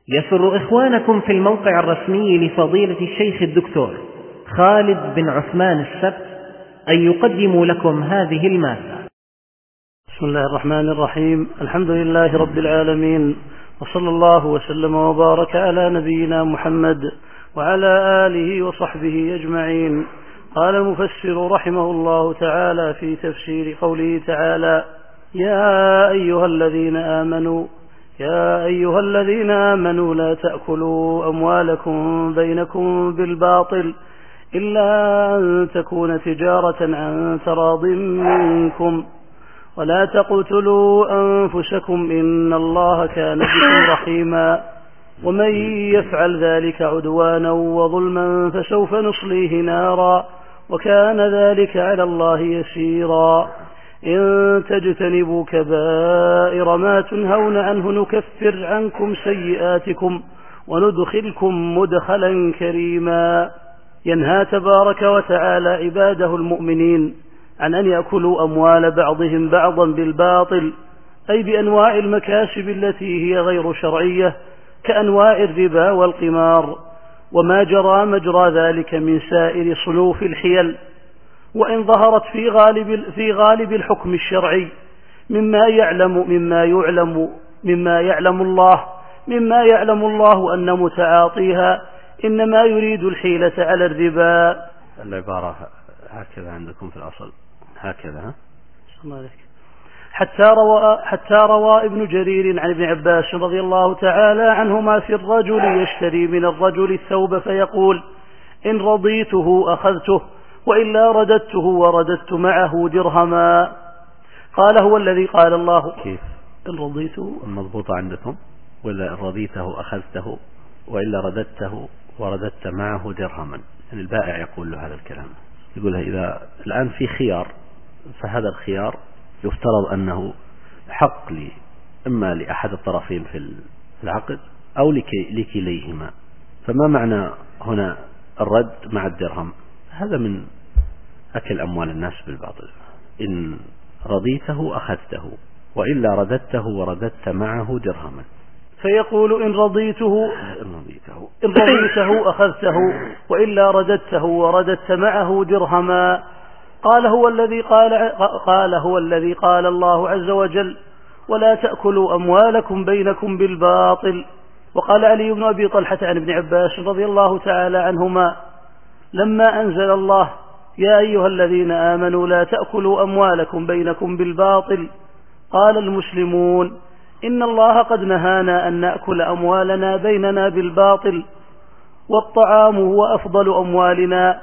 يسر إخوانكم في الموقع الرسمي لفضيلة الشيخ الدكتور خالد بن عثمان السبت أن يقدموا لكم هذه المادة. بسم الله الرحمن الرحيم. الحمد لله رب العالمين، وصلى الله وسلم وبارك على نبينا محمد وعلى آله وصحبه أجمعين. قال المفسر رحمه الله تعالى في تفسير قوله تعالى: يا أيها الذين آمنوا لا تأكلوا أموالكم بينكم بالباطل إلا أن تكون تجارة عن تراض منكم ولا تقتلوا أنفسكم إن الله كان بكم رحيما ومن يفعل ذلك عدوانا وظلما فسوف نصليه نارا وكان ذلك على الله يسيرا. إن تجتنبوا كبائر ما تنهون عنه نكفر عنكم سيئاتكم وندخلكم مدخلا كريما. ينهى تبارك وتعالى عباده المؤمنين عن أن يأكلوا أموال بعضهم بعضا بالباطل، أي بأنواع المكاسب التي هي غير شرعية كأنواع الربا والقمار وما جرى مجرى ذلك من سائر صنوف الحيل، وإن ظهرت في غالب الحكم الشرعي مما يعلم الله أن متعاطيها إنما يريد الحيلة على الربا. العبارة هكذا عندكم في الأصل هكذا. حتى روى ابن جرير عن ابن عباس رضي الله تعالى عنهما في الرجل يشتري من الرجل الثوب فيقول: إن رضيته أخذته وإلا رددته ورددت معه درهما. قال: هو الذي قال الله. كيف؟ إن رضيته مضبوطة عندكم، ولا إن رضيته أخذته وإلا رددته ورددت معه درهما. يعني البائع يقول له هذا الكلام، يقول له إذا الآن في خيار، فهذا الخيار يفترض أنه حق لي إما لأحد الطرفين في العقد أو لكليهما. فما معنى هنا الرد مع الدرهم؟ هذا من أكل أموال الناس بالباطل. إن رضيته أخذته وإلا رددته ورددت معه درهما. فيقول: إن رضيته أخذته وإلا رددته ورددت معه درهما. قال: هو الذي قال الله عز وجل: ولا تأكلوا أموالكم بينكم بالباطل. وقال علي بن أبي طلحة عن ابن عباس رضي الله تعالى عنهما: لما أنزل الله: يا أيها الذين آمنوا لا تأكلوا أموالكم بينكم بالباطل، قال المسلمون: إن الله قد نهانا أن نأكل أموالنا بيننا بالباطل، والطعام هو أفضل أموالنا،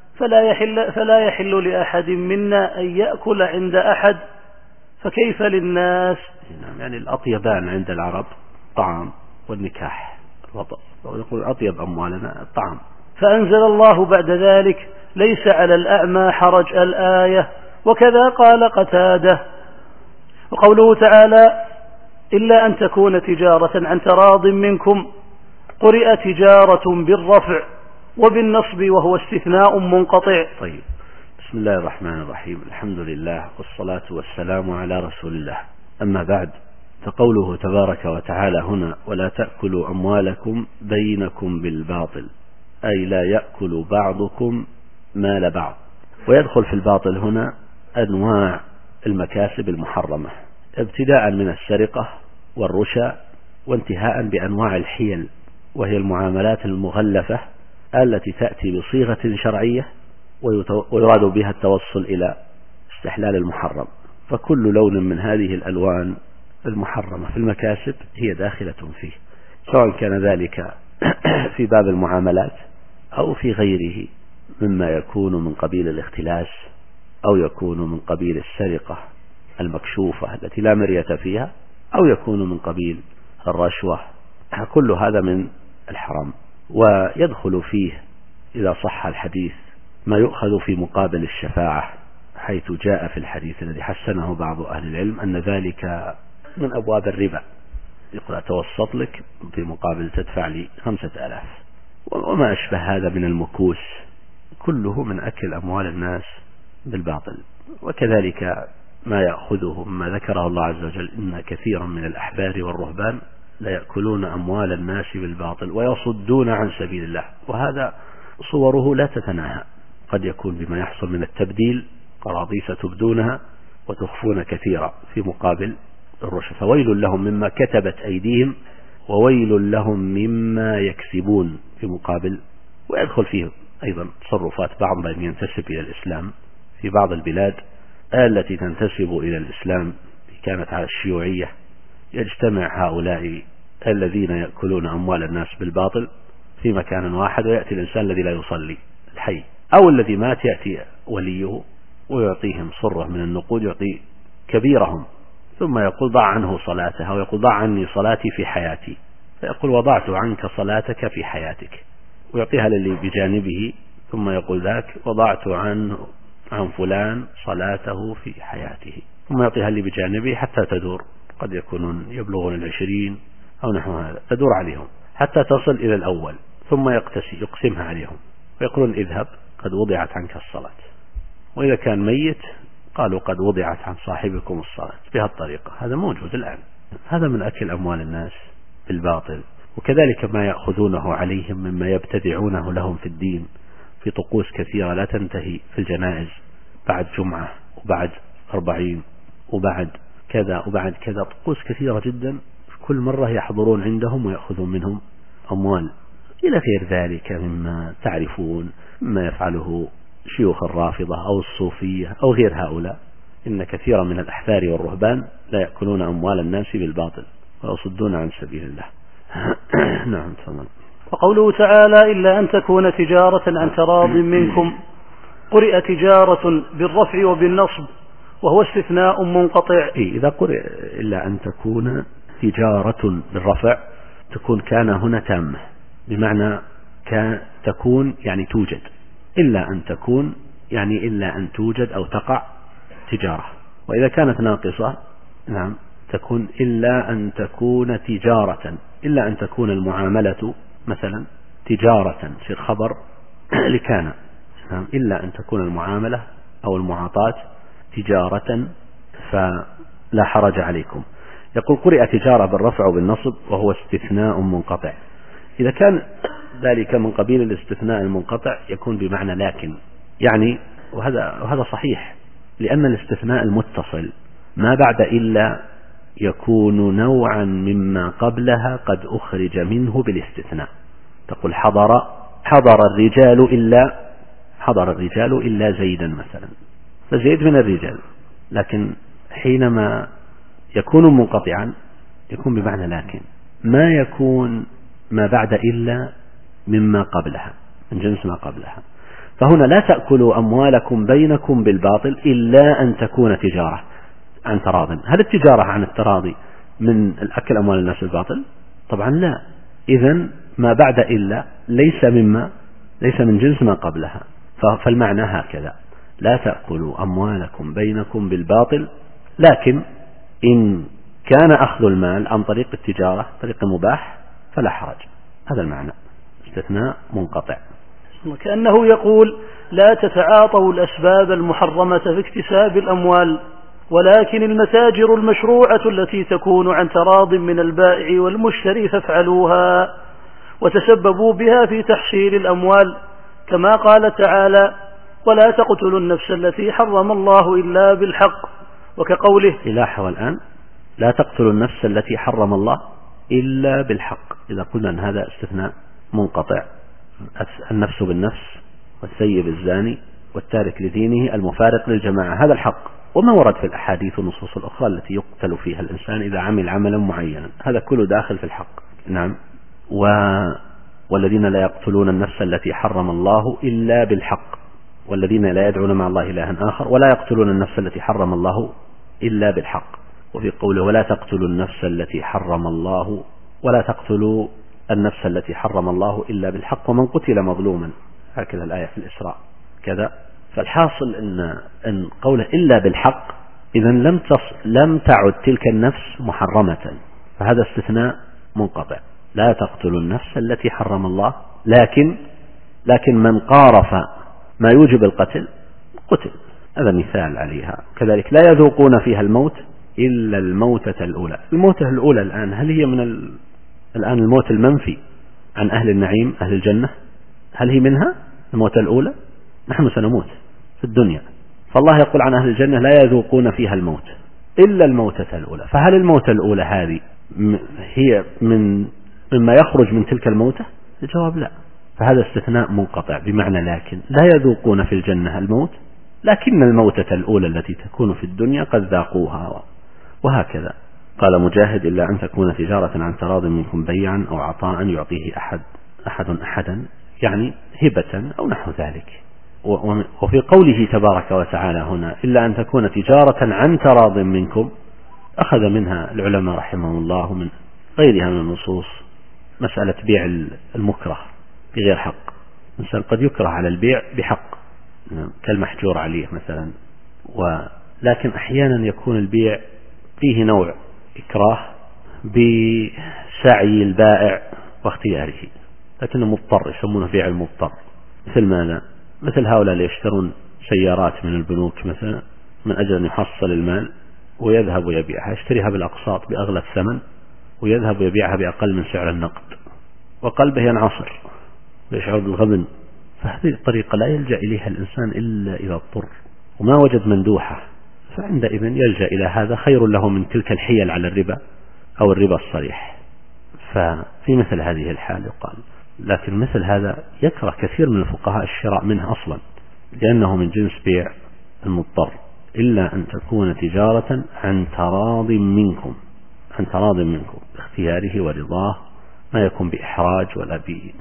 فلا يحل لأحد منا أن يأكل عند أحد، فكيف للناس؟ يعني الأطيبان عند العرب طعام والنكاح الوطأ، ويقول أطيب أموالنا الطعام. فأنزل الله بعد ذلك: ليس على الأعمى حرج الآية. وكذا قال قتادة. وقوله تعالى: إلا أن تكون تجارة عن تراض منكم، قرئ تجارة بالرفع وبالنصب وهو استثناء منقطع. طيب، بسم الله الرحمن الرحيم. الحمد لله والصلاة والسلام على رسول الله. أما بعد، فقوله تبارك وتعالى هنا: ولا تأكلوا أموالكم بينكم بالباطل، أي لا يأكل بعضكم مال بعض. ويدخل في الباطل هنا أنواع المكاسب المحرمة، ابتداء من السرقة والرشا، وانتهاء بأنواع الحيل، وهي المعاملات المغلفة التي تأتي بصيغة شرعية ويراد بها التوصل إلى استحلال المحرم. فكل لون من هذه الألوان المحرمة في المكاسب هي داخلة فيه، سواء كان ذلك في باب المعاملات أو في غيره مما يكون من قبيل الاختلاس أو يكون من قبيل السرقة المكشوفة التي لا مرية فيها، أو يكون من قبيل الرشوة. كل هذا من الحرام. ويدخل فيه إذا صح الحديث ما يؤخذ في مقابل الشفاعة، حيث جاء في الحديث الذي حسنه بعض أهل العلم أن ذلك من أبواب الربا. يقول: أتوسط لك في مقابل تدفع لي 5000، وما أشبه هذا من المكوس، كله من أكل أموال الناس بالباطل. وكذلك ما يأخذه مما ذكره الله عز وجل: إن كثيرا من الأحبار والرهبان لا يأكلون أموال الناس بالباطل ويصدون عن سبيل الله. وهذا صوره لا تتناهى، قد يكون بما يحصل من التبديل، قراضيس تبدونها وتخفون كثيرا في مقابل الرشد. فويل لهم مما كتبت أيديهم وويل لهم مما يكسبون في مقابل. ويدخل فيه أيضا تصرفات بعض من ينتسب إلى الإسلام في بعض البلاد التي تنتسب إلى الإسلام كانت على الشيوعية. يجتمع هؤلاء الذين يأكلون أموال الناس بالباطل في مكان واحد، ويأتي الإنسان الذي لا يصلي الحي أو الذي مات، يأتي وليه ويعطيهم صرة من النقود، يعطي كبيرهم، ثم يقول ضع عنه صلاته، أو يقول ضع عني صلاتي في حياتي، فيقول وضعت عنك صلاتك في حياتك، ويعطيها للي بجانبه، ثم يقول ذاك وضعت عن فلان صلاته في حياته، ثم يعطيها اللي بجانبه حتى تدور. قد يكونون يبلغون 20 أو نحو هذا، تدور عليهم حتى تصل إلى الأول، ثم يقسمها عليهم ويقولون اذهب قد وضعت عنك الصلاة. وإذا كان ميت قالوا قد وضعت عن صاحبكم الصلاة. بهالطريقة هذا موجود الآن. هذا من أكل أموال الناس بالباطل. وكذلك ما يأخذونه عليهم مما يبتدعونه لهم في الدين، في طقوس كثيرة لا تنتهي في الجنائز، بعد جمعة وبعد 40 وبعد كذا وبعد كذا، طقوس كثيرة جدا، كل مرة يحضرون عندهم ويأخذون منهم أموال، إلى غير ذلك مما تعرفون مما يفعله شيوخ الرافضة أو الصوفية أو غير هؤلاء. إن كثيرا من الأحبار والرهبان لا يأكلون أموال الناس بالباطل ويصدون عن سبيل الله. نعم تمام. وقوله تعالى إلا أن تكون تجارة عن تراض منكم، قرئ تجارة بالرفع وبالنصب وهو استثناء منقطع. إذا قرئ إلا أن تكون تجارة بالرفع تكون كان هنا تامة، بمعنى تكون يعني توجد، إلا أن تكون يعني إلا أن توجد أو تقع تجارة. وإذا كانت ناقصة نعم تكون إلا أن تكون تجارة، إلا أن تكون المعاملة مثلا تجارة في خبر لكان، نعم إلا أن تكون المعاملة أو المعاطاة تجارة فلا حرج عليكم. يقول قرئ تجارة بالرفع وبالنصب وهو استثناء منقطع. إذا كان ذلك من قبيل الاستثناء المنقطع يكون بمعنى لكن، يعني وهذا صحيح، لأن الاستثناء المتصل ما بعد إلا يكون نوعا مما قبلها قد أخرج منه بالاستثناء. تقول حضر الرجال إلا زيدا مثلا، فزيد من الرجال، لكن حينما يكون منقطعا يكون بمعنى لكن، ما يكون ما بعد إلا مما قبلها من جنس ما قبلها. فهنا لا تأكلوا أموالكم بينكم بالباطل إلا أن تكون تجارة عن تراض. هل التجارة عن التراضي من الأكل أموال الناس بالباطل؟ طبعا لا. إذن ما بعد إلا ليس من جنس ما قبلها. فالمعنى هكذا: لا تأكلوا أموالكم بينكم بالباطل، لكن إن كان أخذ المال عن طريق التجارة طريق مباح فلا حرج. هذا المعنى، استثناء منقطع. كأنه يقول لا تتعاطوا الأسباب المحرمة في اكتساب الأموال، ولكن المتاجر المشروعة التي تكون عن تراض من البائع والمشتري فافعلوها وتسببوا بها في تحصيل الأموال، كما قال تعالى ولا تقتلوا النفس التي حرم الله إلا بالحق، وكقوله إلاحظ الآن لا تقتلوا النفس التي حرم الله إلا بالحق. إذا قلنا أن هذا استثناء منقطع، النفس بالنفس والسيب الزاني والتارك لدينه المفارق للجماعة، هذا الحق. وما ورد في الأحاديث والنصوص الأخرى التي يقتل فيها الإنسان إذا عمل عملا معينا، هذا كله داخل في الحق. نعم. والذين لا يقتلون النفس التي حرم الله إلا بالحق، والذين لا يدعون مع الله إلها آخر، ولا يقتلون النفس التي حرم الله إلا بالحق. وفي قوله ولا تقتلوا النفس التي حرم الله، ولا تقتلوا النفس التي حرم الله إلا بالحق ومن قتل مظلوما، هكذا الآية في الإسراء كذا. فالحاصل أن قوله إلا بالحق إذن لم تعد تلك النفس محرمة، فهذا استثناء منقطع. لا تقتلوا النفس التي حرم الله، لكن من قارف ما يوجب القتل قتل، هذا مثال عليها. كذلك لا يذوقون فيها الموت إلا الموتة الأولى. الموتة الأولى الآن هل هي من الآن الموت المنفي عن أهل النعيم أهل الجنة، هل هي منها الموت الأولى؟ نحن سنموت في الدنيا، فالله يقول عن أهل الجنة لا يذوقون فيها الموت إلا الموتة الأولى. فهل الموتة الأولى هذه هي مما يخرج من تلك الموتة؟ الجواب لا. فهذا استثناء منقطع، بمعنى لكن لا يذوقون في الجنة الموت، لكن الموتة الأولى التي تكون في الدنيا قد ذاقوها. وهكذا قال مجاهد: إلا أن تكون تجارة عن تراض منكم بيعا أو عطاء يعطيه أحد أحدا، يعني هبة أو نحو ذلك. وفي قوله تبارك وتعالى هنا: إلا أن تكون تجارة عن تراض منكم، أخذ منها العلماء رحمهم الله من غيرها من النصوص مسألة بيع المكره بغير حق. الإنسان قد يكره على البيع بحق كالمحجور عليه مثلا، ولكن أحيانا يكون البيع فيه نوع إكراه بسعي البائع واختياره، لكنه مضطر، يسمونه بيع المضطر. مثل ماذا؟ مثل هؤلاء اللي يشترون سيارات من البنوك مثلا من أجل أن يحصل المال ويذهب ويبيعها، يشتريها بالأقساط بأغلى الثمن ويذهب ويبيعها بأقل من سعر النقد، وقلبه ينعصر ويشعر بالغبن. فهذه الطريقة لا يلجأ إليها الإنسان إلا إذا اضطر وما وجد مندوحة، فعندئذ يلجأ إلى هذا، خير له من تلك الحيل على الربا أو الربا الصريح. ففي مثل هذه الحال يقال، لكن مثل هذا يكره كثير من الفقهاء الشراء منه أصلا، لأنه من جنس بيع المضطر. إلا أن تكون تجارة عن تراض منكم، عن تراض منكم باختياره ورضاه، ما يكون بإحراج ولا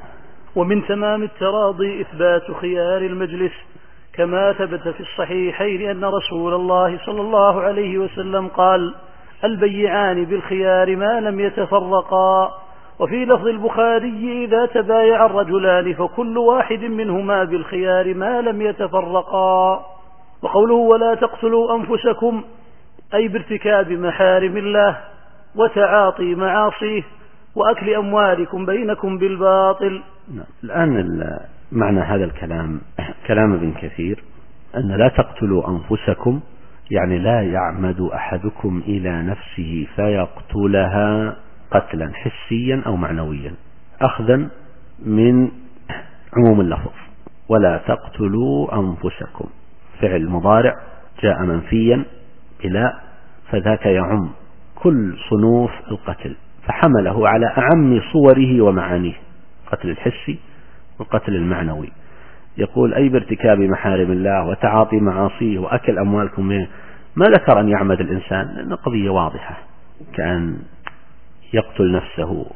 ومن تمام التراضي إثبات خيار المجلس، كما ثبت في الصحيحين أن رسول الله صلى الله عليه وسلم قال: البيعان بالخيار ما لم يتفرقا. وفي لفظ البخاري: إذا تبايع الرجلان فكل واحد منهما بالخيار ما لم يتفرقا. وقوله: ولا تقتلوا أنفسكم، أي بارتكاب محارم الله وتعاطي معاصيه وأكل أموالكم بينكم بالباطل. الآن معنى هذا الكلام كلام ابن كثير أن لا تقتلوا أنفسكم يعني لا يعمد أحدكم إلى نفسه فيقتلها قتلا حسيا أو معنويا، أخذا من عموم اللفظ. ولا تقتلوا أنفسكم فعل مضارع جاء منفيا بلا، فذاك يعم كل صنوف القتل، فحمله على أعم صوره ومعانيه، القتل الحسي والقتل المعنوي. يقول: أي بارتكاب محارم الله وتعاطي معاصيه وأكل أموالكم منه. ما ذكر أن يعمد الإنسان، لأن قضية واضحة، كأن يقتل نفسه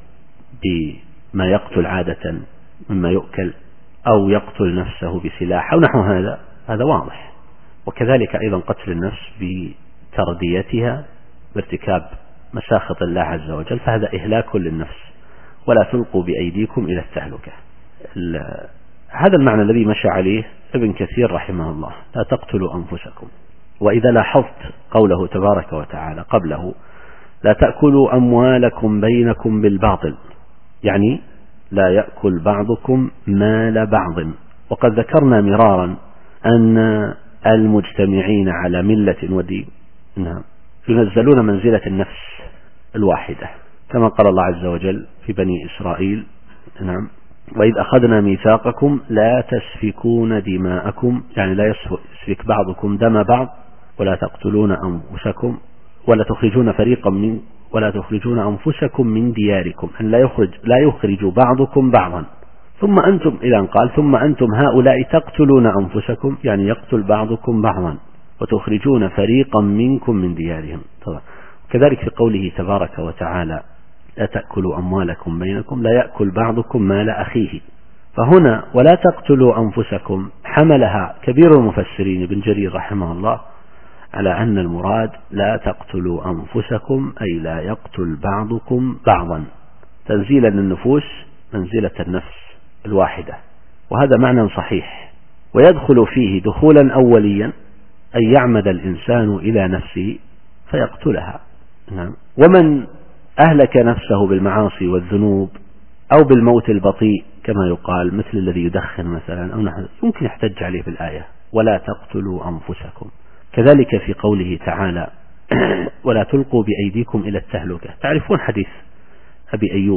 بما يقتل عادة مما يؤكل، أو يقتل نفسه بسلاح أو نحو هذا واضح. وكذلك أيضا قتل النفس بترديتها بارتكاب مساخط الله عز وجل، فهذا إهلاك للنفس. ولا تلقوا بأيديكم إلى التهلكة. هذا المعنى الذي مشى عليه ابن كثير رحمه الله: لا تقتلوا أنفسكم. وإذا لاحظت قوله تبارك وتعالى قبله: لا تأكلوا أموالكم بينكم بالباطل، يعني لا يأكل بعضكم مال بعض. وقد ذكرنا مرارا أن المجتمعين على ملة ودين ينزلون منزلة النفس الواحدة، كما قال الله عز وجل في بني إسرائيل: وإذ أخذنا ميثاقكم لا تسفكون دماءكم، يعني لا يسفك بعضكم دم بعض، ولا تقتلون أنفسكم، ولا تخرجون أنفسكم من دياركم، أن لا يخرج بعضكم بعضا. ثم أنتم، إذا قال: ثم أنتم هؤلاء تقتلون أنفسكم، يعني يقتل بعضكم بعضا، وتخرجون فريقا منكم من ديارهم. طبعا كذلك في قوله تبارك وتعالى: لا تأكلوا أموالكم بينكم، لا يأكل بعضكم مال أخيه. فهنا ولا تقتلوا أنفسكم حملها كبير المفسرين ابن جرير رحمه الله على أن المراد لا تقتلوا أنفسكم، أي لا يقتل بعضكم بعضا، تنزيلا للنفوس منزلة النفس الواحدة. وهذا معنى صحيح، ويدخل فيه دخولا أوليا أن يعمد الإنسان إلى نفسه فيقتلها. ومن أهلك نفسه بالمعاصي والذنوب أو بالموت البطيء كما يقال، مثل الذي يدخن مثلا أو نحو، يمكن يحتج عليه بالآية: ولا تقتلوا أنفسكم. كذلك في قوله تعالى: ولا تلقوا بأيديكم إلى التهلكة. تعرفون حديث أبي أيوب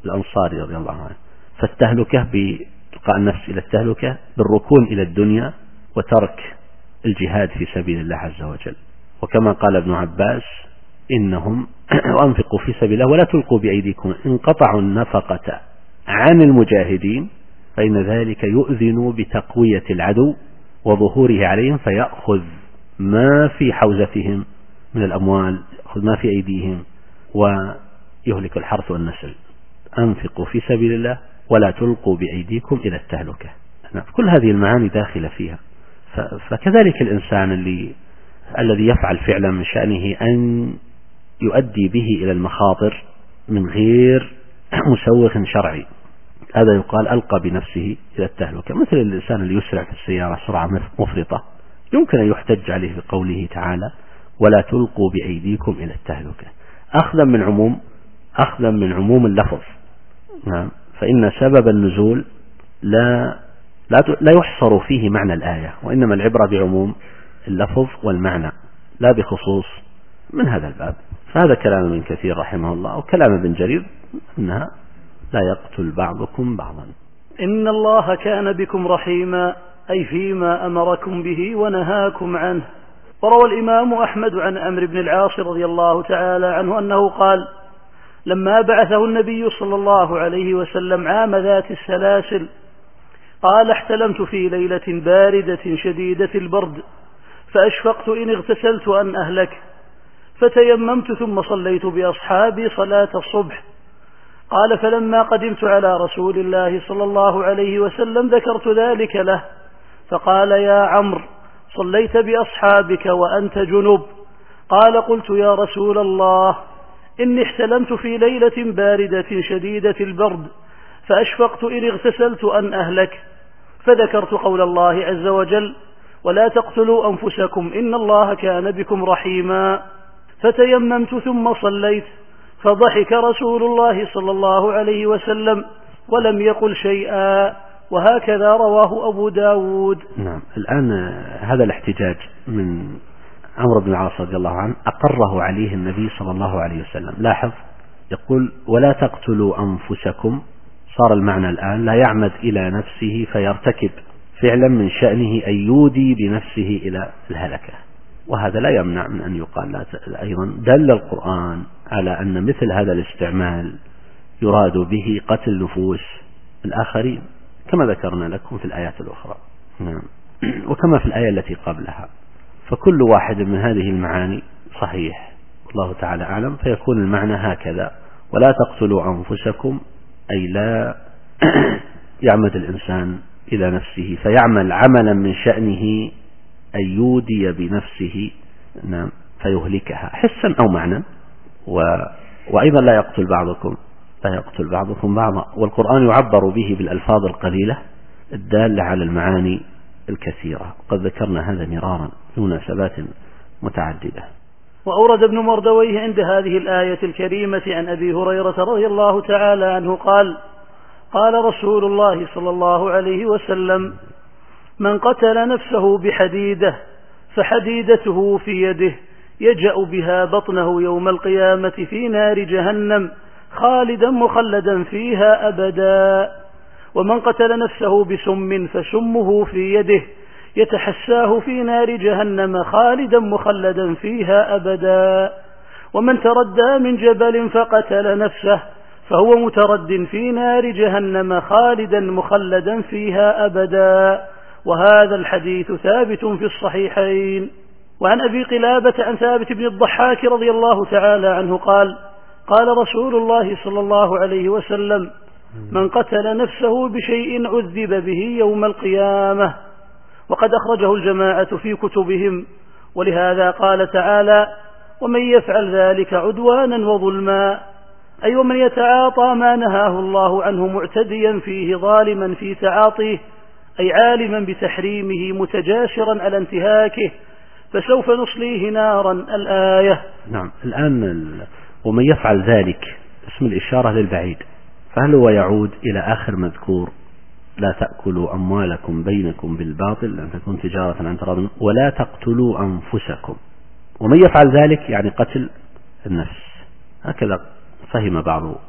الأنصاري رضي الله عنه. فالتهلكة بإلقاء النفس إلى التهلكة بالركون إلى الدنيا وترك الجهاد في سبيل الله عز وجل. وكما قال ابن عباس إنهم وأنفقوا في سبيل الله ولا تلقوا بأيديكم، انقطعوا النفقة عن المجاهدين فإن ذلك يؤذن بتقوية العدو وظهوره عليهم، فيأخذ ما في حوزتهم من الأموال، يأخذ ما في أيديهم ويهلك الحرث والنسل. أنفقوا في سبيل الله ولا تلقوا بأيديكم إلى التهلكة. كل هذه المعاني داخلة فيها. فكذلك الإنسان الذي يفعل فعلا من شأنه أن يؤدي به إلى المخاطر من غير مسوغ شرعي، هذا يقال ألقى بنفسه إلى التهلكة. مثل الإنسان اللي يسرع في السيارة سرعة مفرطة يمكن أن يحتج عليه بقوله تعالى ولا تلقوا بأيديكم إلى التهلكة، أخذا من عموم اللفظ. نعم. فإن سبب النزول لا يحصر فيه معنى الآية، وإنما العبرة بعموم اللفظ والمعنى لا بخصوص من هذا الباب. فهذا كلام ابن كثير رحمه الله وكلام ابن جرير أنها لا يقتل بعضكم بعضا. إن الله كان بكم رحيما، أي فيما أمركم به ونهاكم عنه. وروى الإمام أحمد عن عمرو بن العاص رضي الله تعالى عنه أنه قال: لما بعثه النبي صلى الله عليه وسلم عام ذات السلاسل قال: احتلمت في ليلة باردة شديدة البرد فأشفقت إن اغتسلت أن أهلك، فتيممت ثم صليت بأصحابي صلاة الصبح. قال: فلما قدمت على رسول الله صلى الله عليه وسلم ذكرت ذلك له، فقال: يا عمرو، صليت بأصحابك وأنت جنب؟ قال: قلت: يا رسول الله، إني احتلمت في ليلة باردة شديدة البرد فأشفقت إن اغتسلت أن أهلك، فذكرت قول الله عز وجل: ولا تقتلوا أنفسكم إن الله كان بكم رحيما، فتيممت ثم صليت، فضحك رسول الله صلى الله عليه وسلم ولم يقل شيئا. وهكذا رواه أبو داود. نعم. الآن هذا الاحتجاج من عمرو بن العاص رضي الله عنه أقره عليه النبي صلى الله عليه وسلم. لاحظ، يقول: ولا تقتلوا أنفسكم، صار المعنى الآن لا يعمد إلى نفسه فيرتكب فعلا من شأنه أن يودي بنفسه إلى الهلكة، وهذا لا يمنع من أن يقال. أيضا دل القرآن على أن مثل هذا الاستعمال يراد به قتل نفوس الآخرين كما ذكرنا لكم في الآيات الأخرى. نعم. وكما في الآية التي قبلها. فكل واحد من هذه المعاني صحيح والله تعالى أعلم، فيكون المعنى هكذا: ولا تقتلوا أنفسكم، أي لا يعمد الإنسان إلى نفسه فيعمل عملا من شأنه أن يودي بنفسه، نعم، فيهلكها حسا أو معنى. وأيضا لا يقتل بعضكم بعضا. والقرآن يعبر به بالألفاظ القليلة الدالة على المعاني الكثيرة، قد ذكرنا هذا مرارا في مناسبات متعددة. وأورد ابن مردويه عند هذه الآية الكريمة عن أبي هريرة رضي الله تعالى عنه قال: قال رسول الله صلى الله عليه وسلم: من قتل نفسه بحديدة فحديدته في يده يجأ بها بطنه يوم القيامة في نار جهنم خالدا مخلدا فيها أبدا، ومن قتل نفسه بسم فسمه في يده يتحساه في نار جهنم خالدا مخلدا فيها أبدا، ومن تردى من جبل فقتل نفسه فهو مترد في نار جهنم خالدا مخلدا فيها أبدا. وهذا الحديث ثابت في الصحيحين. وعن أبي قلابة عن ثابت بن الضحاك رضي الله تعالى عنه قال: قال رسول الله صلى الله عليه وسلم: من قتل نفسه بشيء عذب به يوم القيامة. وقد أخرجه الجماعة في كتبهم. ولهذا قال تعالى: ومن يفعل ذلك عدوانا وظلما، أي ومن يتعاطى ما نهاه الله عنه معتديا فيه ظالما في تعاطيه، أي عالما بتحريمه متجاشرا على انتهاكه، فسوف نصليه نارا. الآية. نعم. الآن ومن يفعل ذلك اسم الإشارة للبعيد، فهل هو يعود إلى آخر مذكور: لا تأكلوا أموالكم بينكم بالباطل أن تكون تجارة عن تراض، ولا تقتلوا أنفسكم. ومن يفعل ذلك يعني قتل النفس. هكذا فهم بعض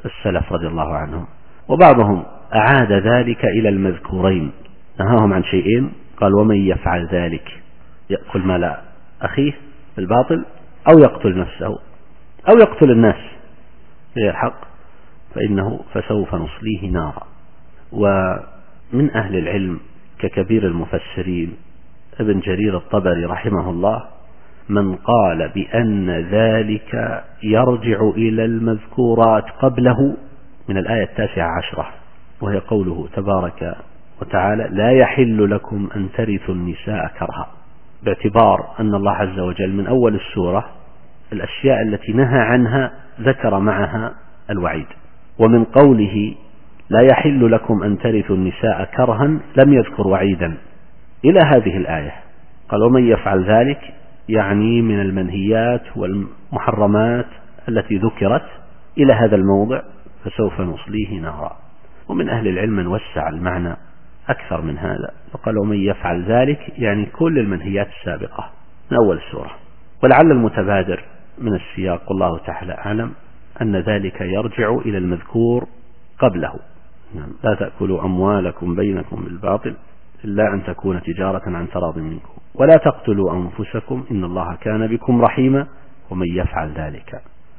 السلف رضي الله عنهم. وبعضهم أعاد ذلك إلى المذكورين، نهاهم عن شيئين، قال ومن يفعل ذلك يأكل مال أخيه بالباطل أو يقتل نفسه أو يقتل الناس غير الحق فسوف نصليه نارا. ومن أهل العلم ككبير المفسرين ابن جرير الطبري رحمه الله من قال بأن ذلك يرجع إلى المذكورات قبله من الآية 19 وهي قوله تبارك وتعالى لا يحل لكم أن ترثوا النساء كرها، باعتبار أن الله عز وجل من أول السورة الأشياء التي نهى عنها ذكر معها الوعيد، ومن قوله لا يحل لكم أن ترثوا النساء كرها لم يذكر وعيدا إلى هذه الآية. قال ومن يفعل ذلك يعني من المنهيات والمحرمات التي ذكرت إلى هذا الموضع فسوف نصليه نارا. ومن أهل العلم من وسع المعنى أكثر من هذا فقال ومن يفعل ذلك يعني كل المنهيات السابقة من أول السورة. ولعل المتبادر من السياق والله تعالى أعلم أن ذلك يرجع إلى المذكور قبله، لا تأكلوا أموالكم بينكم بالباطل إلا أن تكون تجارة عن تراض منكم ولا تقتلوا أنفسكم إن الله كان بكم رحيما ومن يفعل ذلك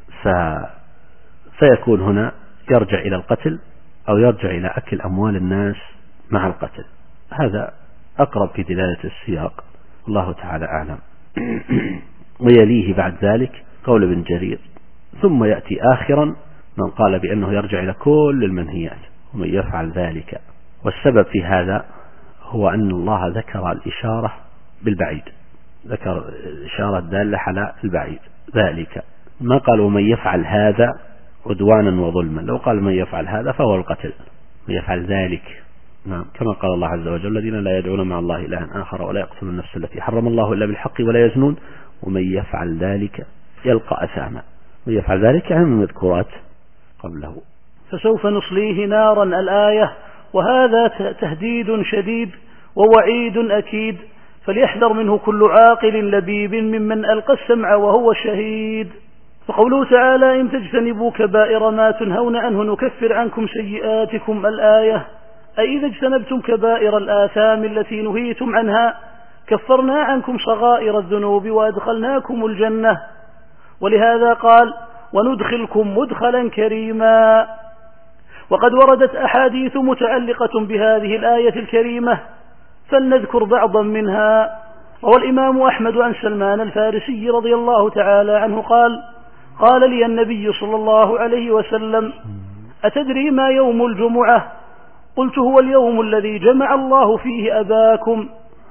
فيكون هنا يرجع إلى القتل أو يرجع إلى أكل أموال الناس مع القتل. هذا أقرب في دلالة السياق الله تعالى أعلم. ويليه بعد ذلك قول ابن جرير ثم يأتي آخرا من قال بأنه يرجع إلى كل المنهيات ومن يفعل ذلك. والسبب في هذا هو أن الله ذكر الإشارة بالبعيد، ذكر الإشارة الدالة على البعيد ذلك، ما قال ومن يفعل هذا عدوانا وظلما، لو قال من يفعل هذا فهو القتل، من يفعل ذلك نعم كما قال الله عز وجل الذين لا يدعون مع الله إلها آخر ولا يقتلون النفس التي حرم الله إلا بالحق ولا يزنون ومن يفعل ذلك يلقى أثاما. من يفعل ذلك يعني من المذكورات قبله. فسوف نصليه نارا الآية، وهذا تهديد شديد ووعيد أكيد، فليحذر منه كل عاقل لبيب ممن ألقى السمع وهو شهيد. فقوله تعالى إن تجتنبوا كبائر ما تنهون عنه نكفر عنكم سيئاتكم الآية، أي إذا اجتنبتم كبائر الآثام التي نهيتم عنها كفرنا عنكم صغائر الذنوب وأدخلناكم الجنة. ولهذا قال وندخلكم مدخلا كريما. وقد وردت أحاديث متعلقة بهذه الآية الكريمة فلنذكر بعضا منها. روى الإمام أحمد عن سلمان الفارسي رضي الله تعالى عنه قال لي النبي صلى الله عليه وسلم أتدري ما يوم الجمعة؟ قلت هو اليوم الذي جمع الله فيه أباكم.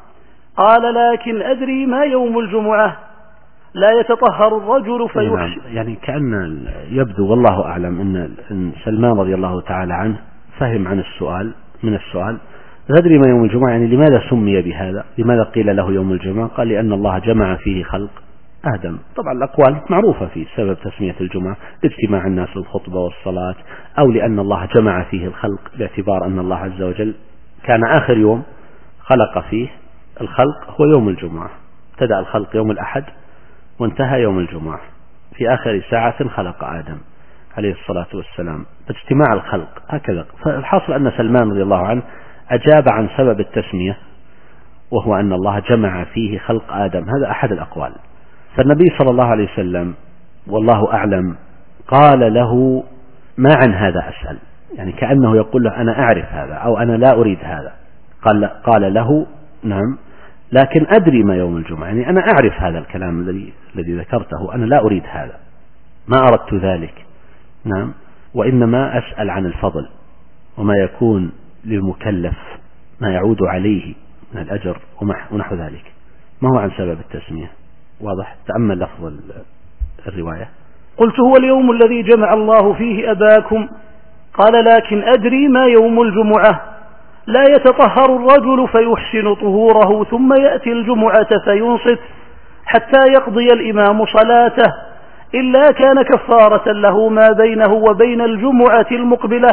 قال لكن أدري ما يوم الجمعة؟ لا يتطهر الرجل فيحشي. يعني كأن يبدو والله أعلم أن سلمان رضي الله تعالى عنه فهم عن السؤال من السؤال تدري ما يوم الجمعة، يعني لماذا سمي بهذا؟ لماذا قيل له يوم الجمعة؟ قال لأن الله جمع فيه خلق آدم. طبعا الأقوال معروفة في سبب تسمية الجمعة، اجتماع الناس للخطبة والصلاة، أو لأن الله جمع فيه الخلق باعتبار أن الله عز وجل كان آخر يوم خلق فيه الخلق هو يوم الجمعة، ابتدأ الخلق يوم الأحد وانتهى يوم الجمعة، في آخر ساعة خلق آدم عليه الصلاة والسلام، اجتماع الخلق هكذا. فالحاصل أن سلمان رضي الله عنه أجاب عن سبب التسمية وهو أن الله جمع فيه خلق آدم، هذا أحد الأقوال. فالنبي صلى الله عليه وسلم والله أعلم قال له ما عن هذا أسأل، يعني كأنه يقول له أنا أعرف هذا أو أنا لا أريد هذا. قال له نعم لكن أدري ما يوم الجمعة، يعني أنا أعرف هذا الكلام الذي ذكرته، أنا لا أريد هذا، ما أردت ذلك. نعم وإنما أسأل عن الفضل وما يكون للمكلف ما يعود عليه من الأجر ونحو ذلك، ما هو عن سبب التسمية. واضح؟ تأمل لفظ الرواية. قلت هو اليوم الذي جمع الله فيه أباكم. قال لكن أدري ما يوم الجمعة؟ لا يتطهر الرجل فيحسن طهوره ثم يأتي الجمعة فينصت حتى يقضي الإمام صلاته إلا كان كفارة له ما بينه وبين الجمعة المقبلة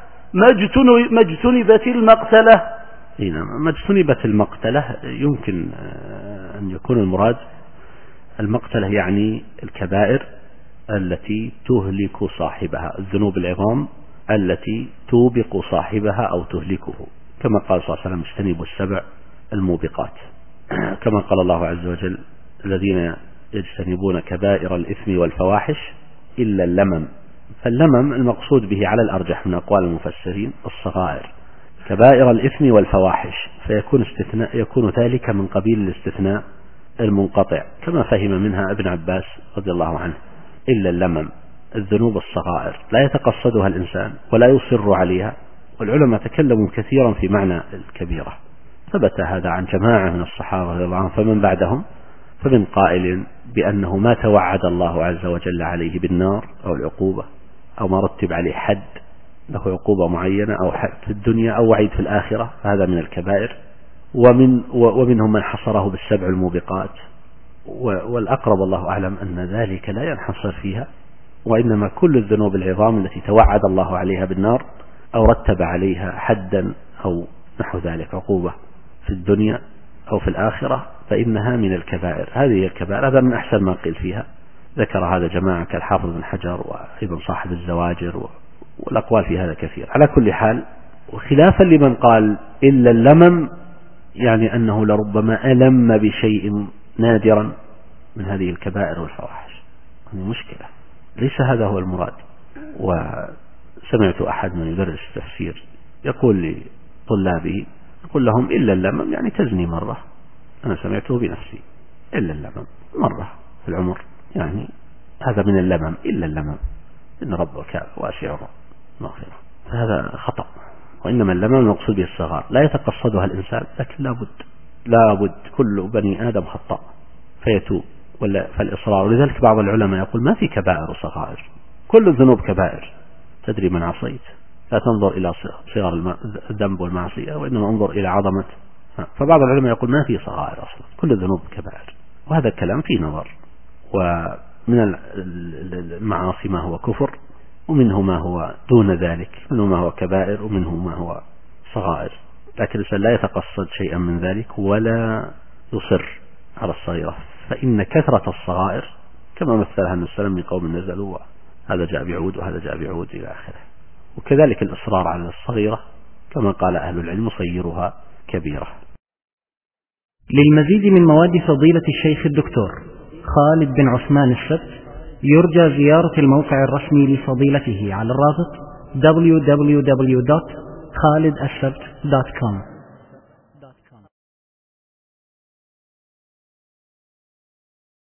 ما اجتنبت المقتلة. ما اجتنبت المقتلة يمكن أن يكون المراد المقتلة يعني الكبائر التي تهلك صاحبها، الذنوب العظام التي توبق صاحبها أو تهلكه، كما قال صلى الله عليه وسلم اجتنبوا السبع الموبقات، كما قال الله عز وجل الذين يجتنبون كبائر الإثم والفواحش إلا اللمم. فاللمم المقصود به على الأرجح من أقوال المفسرين الصغائر، كبائر الإثم والفواحش، يكون ذلك من قبيل الاستثناء المنقطع، كما فهم منها ابن عباس رضي الله عنه. إلا اللمم، الذنوب الصغائر لا يتقصدها الإنسان ولا يصر عليها، والعلماء تكلموا كثيرا في معنى الكبيرة، ثبت هذا عن جماعة من الصحابة رضي الله عنهم فمن بعدهم، فمن قائل بأنه ما توعد الله عز وجل عليه بالنار أو العقوبة، أو ما رتب عليه حد له عقوبة معينة أو حد في الدنيا أو وعيد في الآخرة، فهذا من الكبائر. ومنهم من حصره بالسبع الموبقات، والأقرب الله أعلم أن ذلك لا ينحصر فيها، وإنما كل الذنوب العظام التي توعد الله عليها بالنار أو رتب عليها حدا أو نحو ذلك عقوبة في الدنيا أو في الآخرة فإنها من الكبائر. هذه الكبائر، هذا من أحسن ما قيل فيها، ذكر هذا جماعة كالحافظ بن حجر وأيضا صاحب الزواجر، والأقوال في هذا كثير. على كل حال، وخلافا لمن قال إلا اللمم، يعني أنه لربما ألم بشيء نادرا من هذه الكبائر والفواحش، هذه مشكلة، ليس هذا هو المراد. وسمعت أحد من يدرس التفسير يقول لطلابه، يقول لهم إلا اللمم يعني تزني مرة، أنا سمعته بنفسي، إلا اللمم مرة في العمر، يعني هذا من اللمم، إلا اللمم إن ربك واسع مغفرة، فهذا خطأ. وإنما اللمم المقصود به الصغار لا يتقصدها الإنسان، لكن لابد كل بني آدم خطأ فيتوب، فالإصرار. ولذلك بعض العلماء يقول ما في كبائر وصغائر، كل الذنوب كبائر، تدري من عصيت، لا تنظر إلى صغر الذنب والمعصية وإنما انظر إلى عظمة. فبعض العلماء يقول ما في صغائر أصلا، كل الذنوب كبائر، وهذا الكلام فيه نظر. ومن المعاصي ما هو كفر، ومنه ما هو دون ذلك، منه ما هو كبائر ومنه ما هو صغائر، لكن الإنسان لا يتقصد شيئا من ذلك ولا يصر على الصغيرة، فإن كثرة الصغائر كما مثلها النبي صلى الله عليه وسلم من قوم نزلوا هذا جاء بعود وهذا جاء بعود إلى آخره. وكذلك الإصرار على الصغيرة كما قال أهل العلم صيرها كبيرة. للمزيد من مواد فضيلة الشيخ الدكتور خالد بن عثمان السبت يرجى زيارة الموقع الرسمي لفضيلته على الرابط www.khalidassabt.com.